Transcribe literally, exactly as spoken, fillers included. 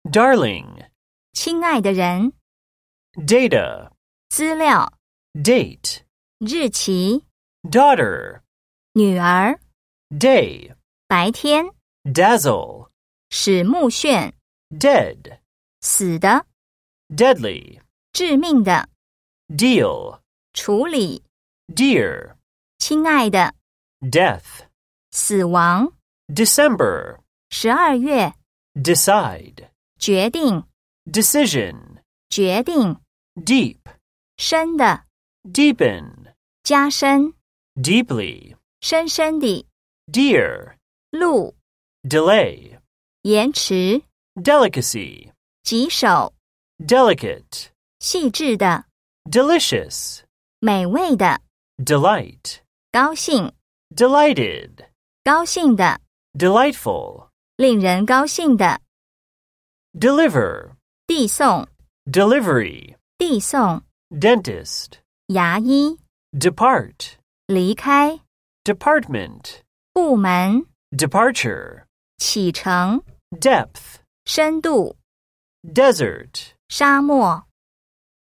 Darling. 亲爱的人， Data. 资料， Date. 日期， Daughter. 女儿， Day. 白天， Dazzle. 使目眩， Dead. 死的， Deadly. 致命的， Deal. 处理， Dear. 亲爱的， Death. 死亡， December. 十二月， Decide. 决定， Decision. 决定， Deep. 深的， Deepen. 加深， Deeply. 深深地， Dear. 路， Delay. 延迟， Delicacy. 棘手， Delicate. 细致的， Delicious. 美味的， Delight. 高兴， Delighted. 高兴的， Delightful. 令人高兴的， Deliver. 递送， Delivery. 递送， Dentist. 牙医， Depart. 离开， Department. 部门， Departure. 启程， Depth. 深度， Desert. 沙漠。